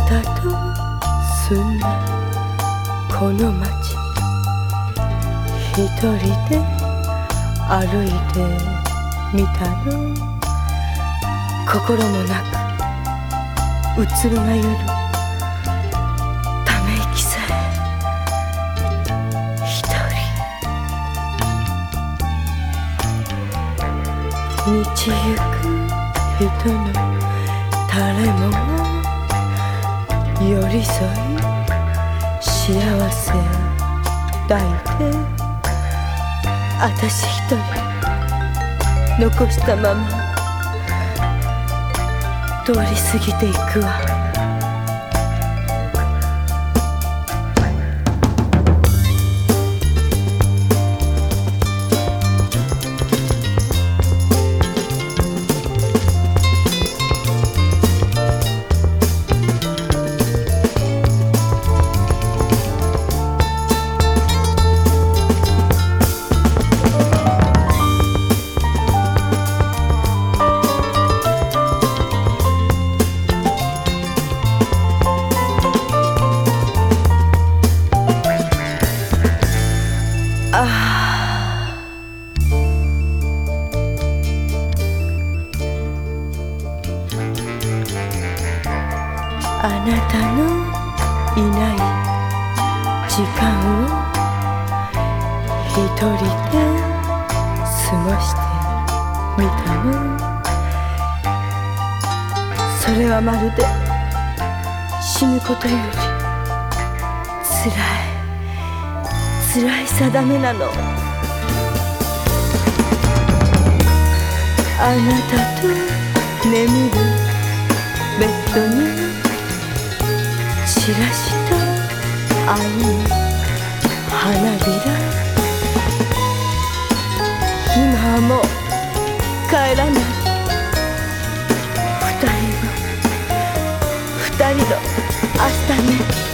たと住んだこの街、一人で歩いてみたの。心もなくうつろな夜、ため息さえ一人。道行く人の誰もが寄り添い幸せ抱いて、私一人残したまま通り過ぎていくわ。あなたのいない時間を一人で過ごしてみたの。それはまるで死ぬことより辛い定めなの。あなたと眠るベッドに散らした愛の花びら、今はもう帰らない。二人の明日ね。